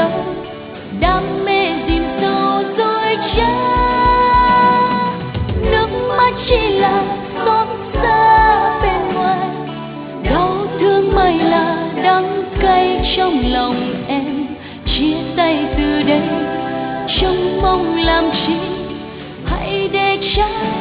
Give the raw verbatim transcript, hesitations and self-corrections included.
lỡ, đam mê dìm sâu dối trá. Nước mắt chỉ là xót xa bên ngoài, đau thương mai là đắng cay trong lòng em. Chia tay từ đây trông mong làm chi, hãy để trái